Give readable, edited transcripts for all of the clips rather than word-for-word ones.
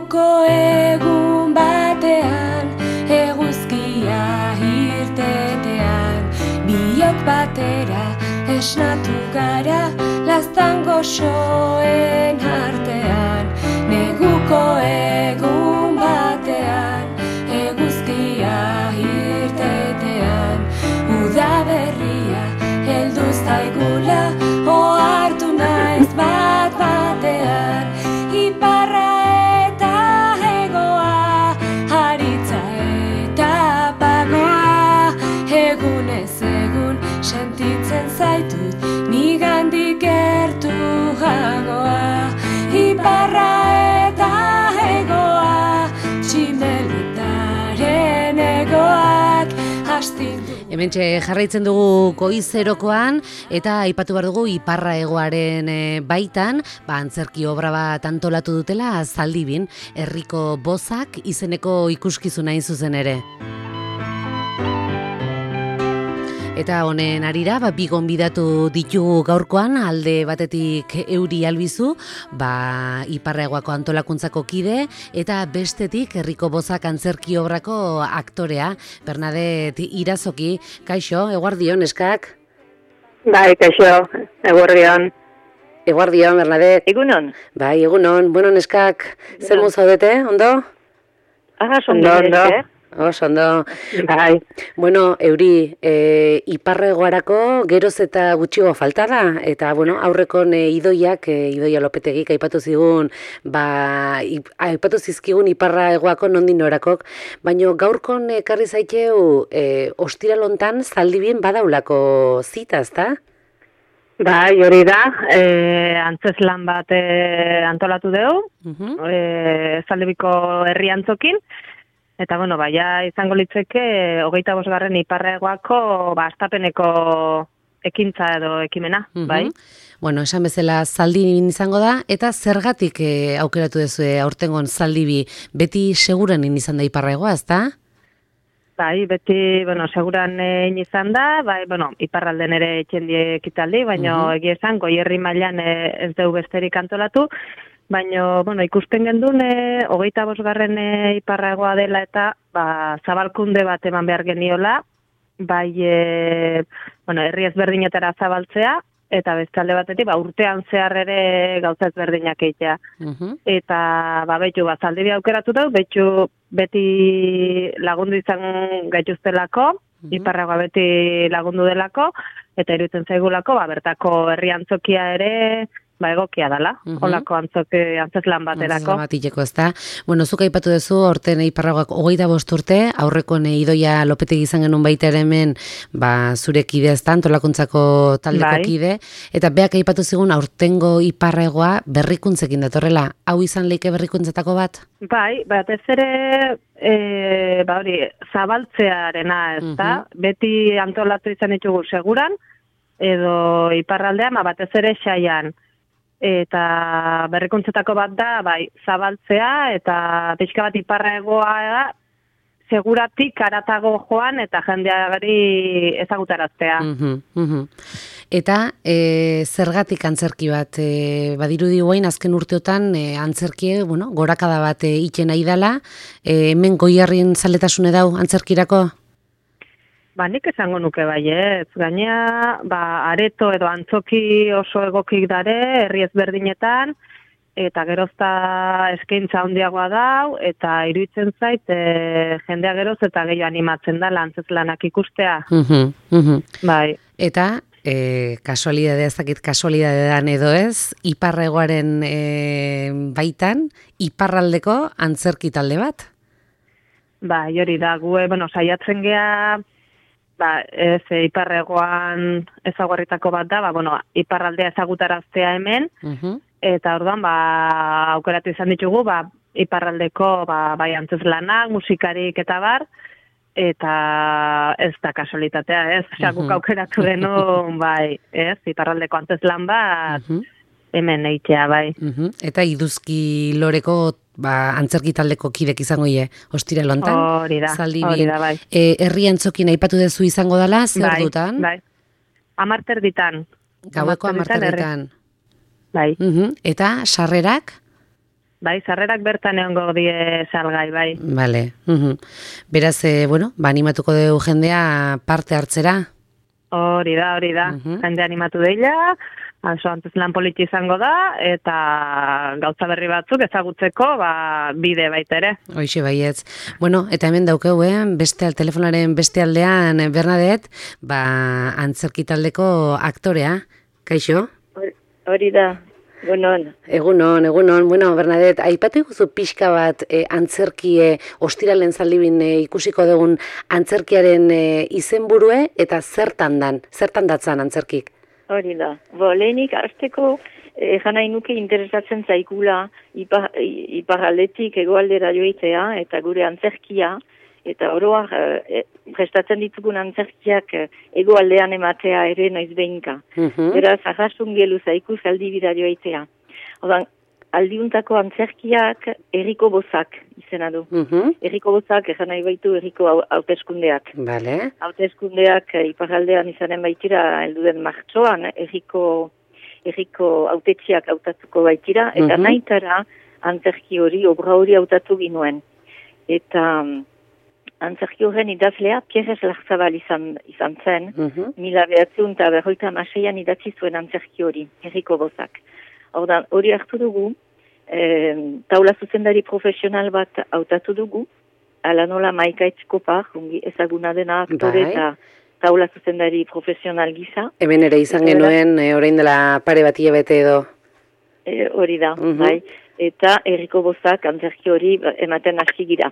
Neguko egun batean, eguzkia irtetean, biok batera esnatu gara, laztan goxoen artean. Neguko egun batean, eguzkia irtetean, udaberria heldu zaigula, ohartu naiz bat batean, iparra eta hegoa, haritza eta pagoa, egunez egun sentitzen zaitut, nigandik gertu jagoa, iparra eta hegoa, tximeletaren egoak hastik du. Hementxe jarraitzen dugu goizerokoan eta aipatu behar dugu iparra hegoaren baitan, antzerki obra bat antolatu dutela Zaldibin, herriko bozak izeneko ikuskizuna hain zuzen ere. Eta honen arira, bi gonbidatu ditugu gaurkoan, alde batetik Euri Albizu, iparraegoako antolakuntzako kide, eta bestetik herriko bozak antzerki obrako aktorea, Bernadette Irazoki. Kaixo, eguardion, eskak? Bai, kaixo, eguardion. Eguardion, Bernadette. Egunon. Bai, egunon. Bueno, neskak, zer zaudete, ondo? Ondo. Ondo. Bai. Bueno, Euri, iparregoarako geroz eta gutxiago falta da, eta aurrekon Idoia Lopetegik aipatu zigun, aipatu zizkigun iparregoako nondin norakok, baina gaurkon ekarri zaiteu ostiralontan Zaldibin badaulako zita, ezta? Bai, hori da, antzeslan bat antolatu dugu, Zaldibiko herri antzokin. Eta, izango litzeke, 25. iparregoako astapeneko ekintza edo ekimena, bai? Bueno, esan bezala Zaldibin izango da, eta zergatik aukeratu duzue aurtengon Zaldibi, beti seguran izan da iparregoa, ezta? Bai, beti, seguran izan da, iparralden ere etxendie ekitaldi, baina egia esan, goierri mailan ez dugu besterik antolatu, baina, ikusten gendun, 25. iparragoa dela eta zabalkunde bat eman behar geniola, herri ezberdinetara zabaltzea, eta bestalde batetik, urtean zehar ere gauza ezberdinak egitea. Eta, Zaldibi aukeratu da, beti lagundu izan gaituztelako, iparragoa beti lagundu delako, eta iruditzen zaigulako, bertako herri antzokia ere, egokia dela, holako antzeslan baterako. Antzeslan ezta. Zuk aipatu duzu, orten iparragoak 25 urte, aurrekoen Idoia Lopetegi izan genuen baita ere hemen, zure kide ezta, antolakuntzako taldeko kide, eta beak aipatu zigun aurtengo iparragoa berrikuntzekin datorrela, hau izan leike berrikuntzetako bat? Bai, batez ere, zabaltzearena ezta, beti antolatu izan ditugu seguran, edo iparraldean, batez ere Xaian. Eta berrikuntzetako bat da, zabaltzea, eta pixka bat iparregoa seguratik aratago joan, eta jendeagari ezagutaraztea. Eta zergatik antzerki bat, badirudi guain azken urteotan antzerkie, gorakada bat iten nahi dela, hemen goierrien zaletasune dau antzerkirako? Nik esango nuke ez. Gainea, areto edo antzoki oso egokik dare, herri ezberdinetan, eta gerozta eskaintza handiagoa dau, eta iruditzen zait, jendea geroz eta gehiago animatzen da antzeslanak ikustea. Bai. Eta, kasualidadea, ez dakit kasualidadean edo ez, iparregoaren baitan, iparraldeko antzerki talde bat? Bai, hori da, gu, saiatzen gea, iparregoan ezaguarritako bat da, iparraldea ezagutaraztea hemen, eta orduan, aukeratu izan ditugu, iparraldeko, antzeslanak, musikarik eta bar, eta ez da kasualitatea, ez? Guk aukeratu genuen, iparraldeko antzeslan bat, hemen eitea, bai. Eta Iduzki Loreko antzerki taldeko kidek izango ostiralontan. Hori da, bai. Herri antzokin aipatu dezu izango dela, zer dutan? Bai, 10 ditan. Gaueko 10 ditan. Bai. Eta sarrerak? Bai, sarrerak bertan egongo die salgai, bai. Vale. Beraz, animatuko dugu jendea parte hartzera? Hori da. Jende animatu deila, antez lan politi izango da, eta gauza berri batzuk ezagutzeko, bide baita ere. Hoixe baietz. Eta hemen daukeu, telefonaren beste aldean, Bernadette, antzerki taldeko aktorea. Kaixo? Hori da. Egunon. Bernadette, aipatu iguzu pixka bat antzerkie ostiralen zaldibin ikusiko dugun antzerkiaren izenburue eta zertan datzan antzerkik? Hori da. Lehenik hasteko nahi nuke interesatzen zaikula iparraldetik hegoaldera joitea eta gure antzerkia, eta oroak prestatzen ditugun antzerkiak hegoaldean ematea ere noiz behinka. Beraz, arrasun gelu zaiku zaldibira joitea. Aldiuntako antzerkiak Herriko Bozak izena du. Herriko Bozak esan nahi baitu Herriko hauteskundeak. Vale. Hauteskundeak iparraldean izanen baitira helduden martxoan Herriko hautetxiak hautatuko baitira, eta nahitara antzerki hori, obra hori hautatu ginuen. Eta antzerki horren idazlea Pierre Larzabal izan zen, 1956an idatzi zuen antzerki hori, Herriko Bozak. Hori hartu dugu, taula zuzendari profesional bat hautatu dugu, ala nola Maika Etxkopar, ezaguna dena aktore eta taula zuzendari profesional gisa. Hemen ere izan genuen, orain dela pare bat hilabete edo. Hori da, bai. Eta Herriko Bozak antzerki hori ematen aski gira.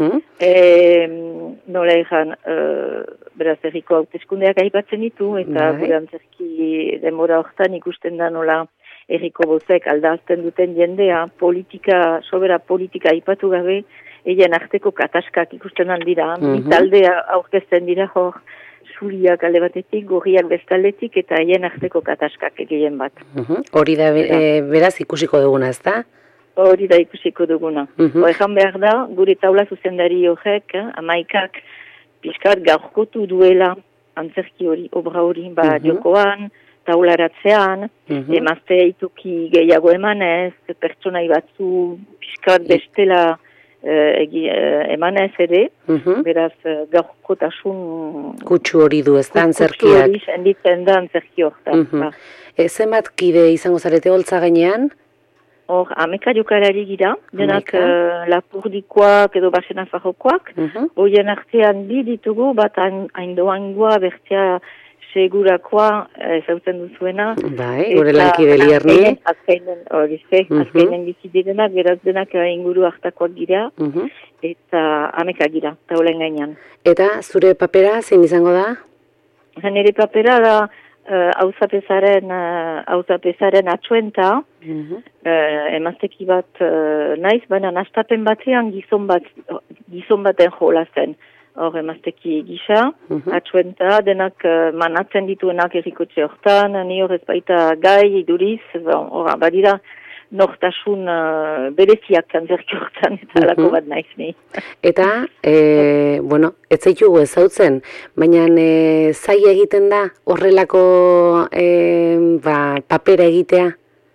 Nola ezan, beraz Herriko hauteskundeak aipatzen ditu, eta gure antzerki denbora hortan ikusten da nola Herriko Bozek aldazten duten jendea, sobera politika aipatu gabe, eien arteko kataskak ikusten aldira, taldea aurkezten dira hor, zuriak alde batetik, gorriak bestaldetik, eta eien arteko kataskak egien bat. Hori da beraz ikusiko duguna, ez da? Hori da ikusiko duguna. Ejan behar da, gure taula zuzendari horrek, amaikak, pixkat gaurkotu duela antzerki hori, obra hori, jokoan, taularatzean, emazte ituki gehiago emanez, pertsonai batzu pixkat bestela emanez ere, beraz gaurkotasun kutsu hori du, ez da antzerkiak? Kutsu hori senditzen da antzerki hortan. Zenbat kide izango zarete holtza gainean? Hor, ameka jokalari gira, denak lapurdikoak edo basena fajokoak, hoien artean bi ditugu, bat haindoangoa, bertzea segurakoa, zautzen duzuena. Bai, gure lankide Lierni. Azkeinen bizidirenak, beraz denak inguru hartakoak gira, eta ameka gira, taulen gainean. Eta zure papera zein izango da? Nire papera da, hauzapezaren atxuenta, emazteki bat naiz, baina nastapen batean gizon baten jolazen. Hor emazteki gisa, atxuenta, denak manatzen dituenak errikotxe hortan, ni horrez baita gai, iduriz, badira nortasun bereziak antzerki hortan, eta alako bat naiz ni. Eta, ez zaitugu ezautzen, baina zai egiten da horrelako papera egitea?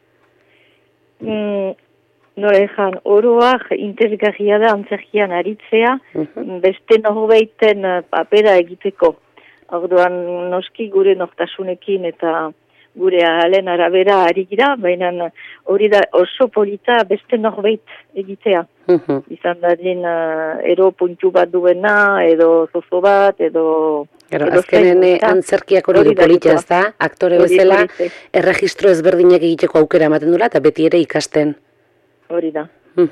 Nola ezan, oroak interesgarria da antzerkian aritzea, beste norbeiten papera egiteko. Orduan noski gure nortasunekin eta gure ahalen arabera ari gira, baina hori da oso polita beste norbeit egitea. Izan dadin ero puntu bat duena, edo zozo bat, edo... Azkenen antzerkiak hori polita ez da, aktore bezala, erregistro ezberdinak egiteko aukera ematen dula, eta beti ere ikasten. Hori da.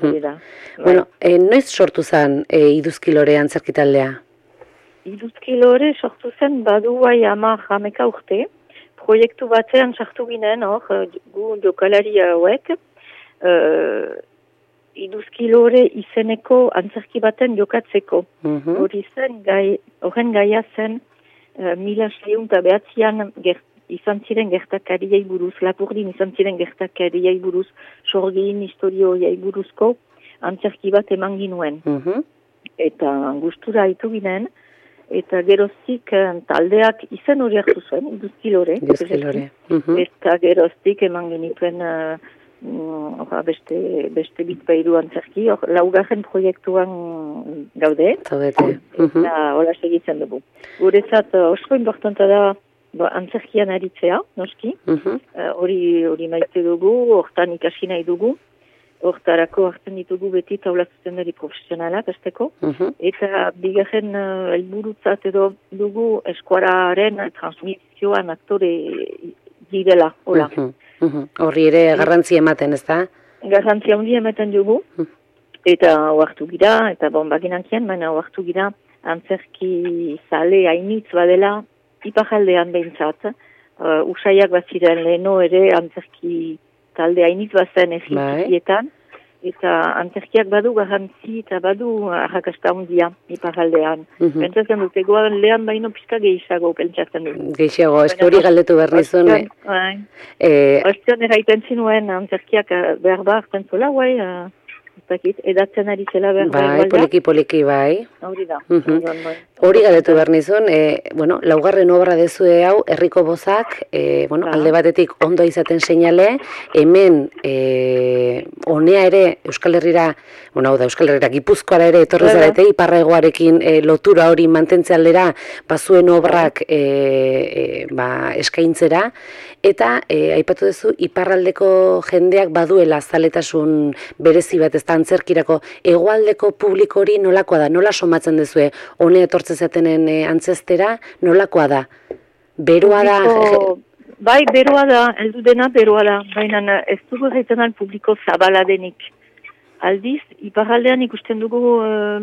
Noiz sortu zen Iduzkilore antzerkitaldea? Iduzkilore sortu zen badu ameka urte. Proiektu batean sartu ginen, gu jokalari hauek, Iduzkilore izeneko antzerki baten jokatzeko. Hori zen, horren gaia zen, 1609an izan ziren gertakariei buruz, Lapurdin izan ziren gertakariei buruz, sorgin historioiei buruzko antzerki bat eman ginuen. Eta gustura haitu ginen, eta geroztik taldeak izen hori hartu zuen, Iduzkilore. Eta geroztik eman genituen beste bitpairu antzerki, laugarren proiektuan gaude, eta hola segitzen dugu. Guretzat oso importanta da antzerkian aritzea, noski, hori maite dugu, hortan ikasi nahi dugu, hortarako hartzen ditugu beti taula zuzendari profesionalak azteko, eta bigarren helburutzat edo dugu eskuararen transmisioan aktore direla, hola. Horri ere garrantzia ematen, ez da? Garrantzia handia ematen dugu, eta oartu gira, eta baginankian, baina oartu gira, antzerki zale hainitz badela, iparaldean behintzat, usaiak bat ziren leheno ere antzerki talde hainitz bazen egitietan, eta antzerkiak badu garrantzi eta badu arrakasta handia iparaldean. Pentsatzen dut, egoan lehan baino pizka gehiago pentsatzen dut. Gehiago, eski hori galdetu behar nizun. Ostion eraiten zinuen antzerkiak behar hartzen zola, edatzen ari zela behar bai, poliki, bai. Hori da. Hori galdetu behar nizun, laugarren obra dezue hau, Herriko Bozak, alde batetik ondo izaten seinale, hemen honea ere Euskal Herrira, Euskal Herrira Gipuzkoara ere etorri zarete, iparraegoarekin lotura hori mantentzea aldera, bazuen obrak eskaintzera, eta aipatu duzu, iparraldeko jendeak baduela zaletasun berezi bat, ez da antzerkirako, hegoaldeko publiko hori nolakoa da, nola somatzen duzue, hone etortzen zatenen antzestera, nolakoa da? Beroa da? Bai, beroa da, heldu dena beroa da, baina ez dugu zaiten publiko zabala denik. Aldiz, iparraldean ikusten dugu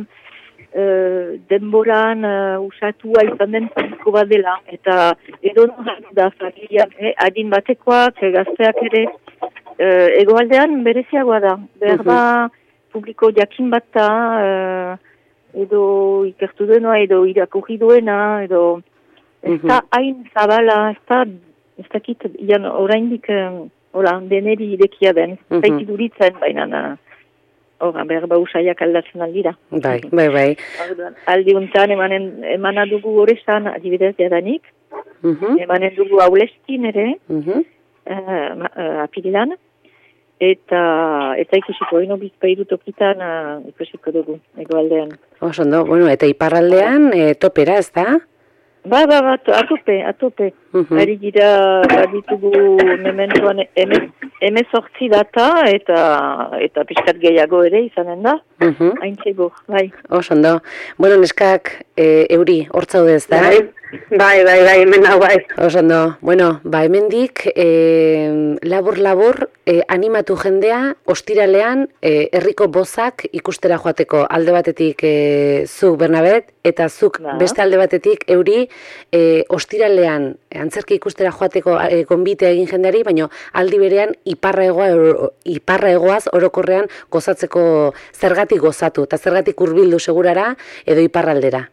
denboran usatua izan den publiko bat dela, eta edo da familiak, adin batekoak, gazteak ere, hegoaldean bereziagoa da, berba publiko jakin bat da, edo ikertu duena, edo irakurri duena, edo ez da hain zabala, ez dakit, oraindik deneri irekia den, zaiti duritzen, baina berba usaiak aldatzen aldira. Bai. Aldi untan emana dugu horrezan, adibidez jadanik, emanen dugu aulestin ere, apirilan, eta ikusiko, bizpairu tokitan ikusiko dugu, egoaldean. Osondo, eta iparraldean topera, ez da? Ba, atope. Ari gira ditugu mementuan 18 data eta pixkat gehiago ere izanen da. Haintzego, bai. Osondo. Neskak, Euri, hortzaude ez da? Bai, hemen hau bai. Osondo. Hemendik, labur, animatu jendea, ostiralean, Herriko Bozak ikustera joateko alde batetik zuk, Bernabet, eta zuk beste alde batetik, Euri, ostiralean, antzerki ikustera joateko gonbitea egin jendeari, baina aldi berean iparraegoaz orokorrean gozatzeko zergatik gozatu, eta zergatik hurbildu segurara edo iparraldera.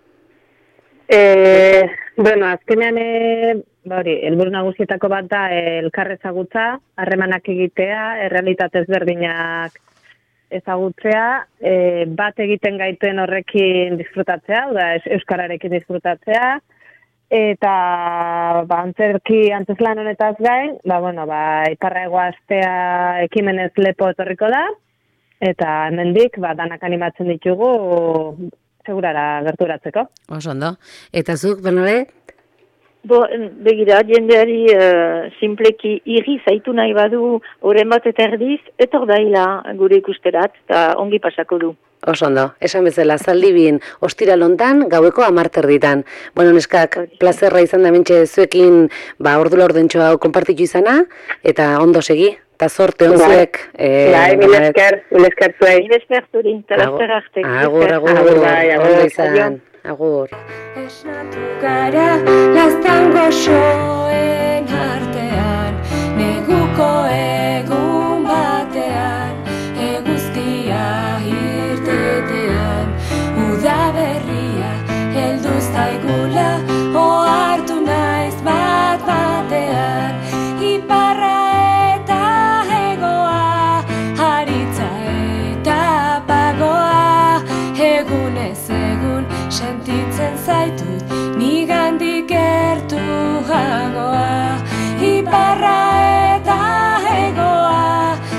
Azkenean, helburu nagusietako bat da elkar ezagutza, harremanak egitea, errealitate ezberdinak ezagutzea, bat egiten gaituen horrekin disfrutatzea, euskararekin disfrutatzea, eta antzeslan honetaz gain, iparraegoa astea ekimenez lepo etorriko da, eta hemendik danak animatzen ditugu segurara gerturatzeko. Osondo. Eta zuk, Bernabet? Begira, jendeari simpleki irri zaitu nahi badu horren bat eta erdiz, etor daila gure ikusterat, eta ongi pasako du. Osondo, esan bezala, zaldibin ostiralontan, gaueko 10:00 neskak, plazerra izan da mentxe zuekin, ordula ordentxo hau konpartitu izana, eta ondo segi, eta sorte onzuek. Mil esker zuei. Mil esker zuri, talazter arte. Agur, ondo izan. Agur. Esnatu gara, laztan goxoen artean, neguko egun batean, eguzkia irtetean, udaberria heldu zaigula, ohartu naiz bat batean, iparra eta hegoa, haritza eta pagoa, egunez egun sentitzen zaitut, nigandik gertu jagoa, iparra eta hegoa,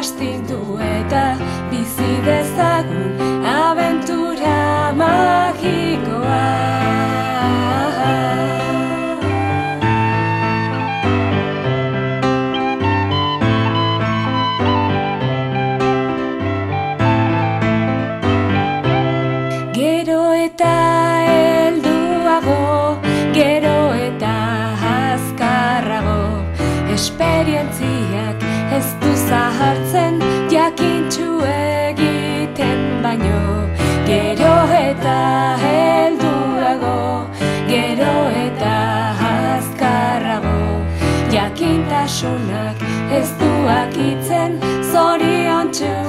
astindu eta bizi dezagun abentura magikoa. Gero eta helduago, gero eta azkarrago, esperientziak ez du zahartzen jakintxu egiten baino. Gero eta helduago, gero eta azkarrago, jakintasunak ez du akitzen zoriontsu